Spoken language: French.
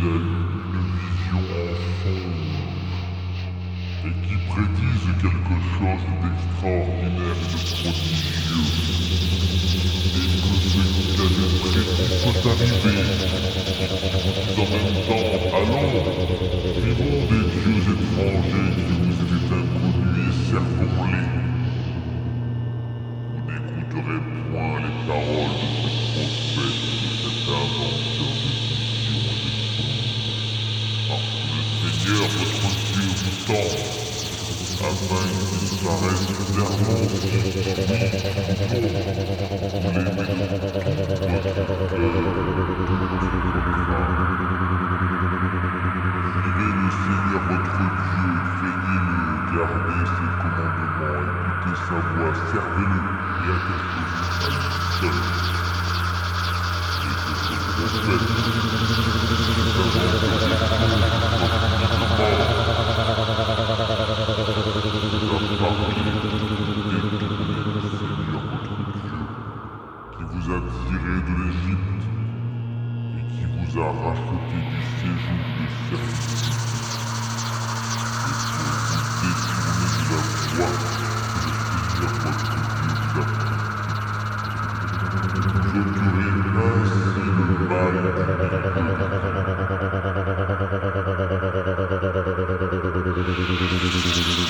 vision enfant et qui prédise quelque chose d'extraordinaire et de prodigieux. Et que ce qu'il avait prédit peut arriver. En même temps, allons, vivons des dieux étrangers qui vous étaient inconnus et servons-les. Vous n'écouterez point les paroles de ce prophète, de cet inventeur de visions et de songes. Parce que le Seigneur, votre Dieu, vous tend, afin qu'il s'arrête clairement sur lui, vous l'aimez de tout votre cœur. Suivez le Seigneur votre Dieu, craignez-le, gardez ses commandements, écoutez sa voix, servez-le et attachez-vous à lui seul. Et que ce prophète, cet qui vous a tiré de l'Égypte et qui vous a racheté du séjour de servitude et pour vous détourner de la voie que le Seigneur votre Dieu vous a prescrite. Vous ôterez ainsi le mal du milieu.